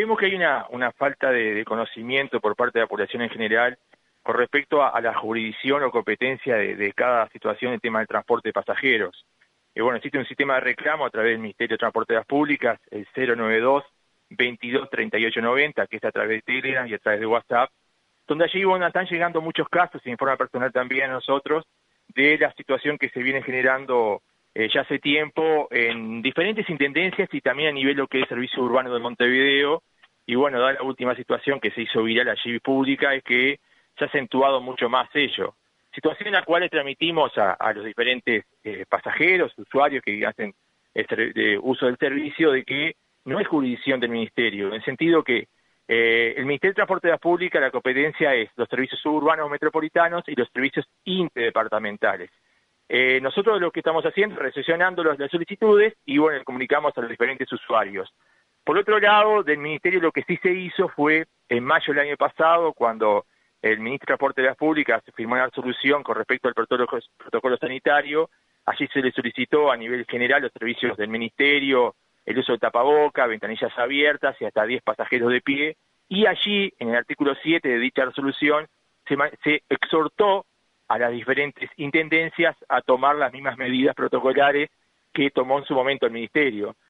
vemos que hay una falta de conocimiento por parte de la población en general con respecto a la jurisdicción o competencia de cada situación en tema del transporte de pasajeros. Bueno, existe un sistema de reclamo a través del Ministerio de Transportes Públicas, el 092-22-3890, que está a través de Telegram y a través de WhatsApp, donde allí están llegando muchos casos, y en forma personal también a nosotros, de la situación que se viene generando ya hace tiempo en diferentes intendencias y también a nivel lo que es Servicio Urbano de Montevideo. Y bueno, dada la última situación que se hizo viral allí pública, es que se ha acentuado mucho más ello. Situación en la cual le transmitimos a los diferentes pasajeros, usuarios que hacen uso del servicio, de que no es jurisdicción del Ministerio, en el sentido que el Ministerio de Transportes Públicas, la competencia es los servicios suburbanos metropolitanos y los servicios interdepartamentales. Nosotros lo que estamos haciendo es recepcionando las solicitudes y bueno, le comunicamos a los diferentes usuarios. Por otro lado, del Ministerio lo que sí se hizo fue en mayo del año pasado, cuando el Ministro de Transportes Públicas firmó una resolución con respecto al protocolo sanitario. Allí se le solicitó a nivel general los servicios del Ministerio, el uso de tapaboca, ventanillas abiertas y hasta 10 pasajeros de pie. Y allí, en el artículo 7 de dicha resolución, se exhortó a las diferentes intendencias a tomar las mismas medidas protocolares que tomó en su momento el Ministerio.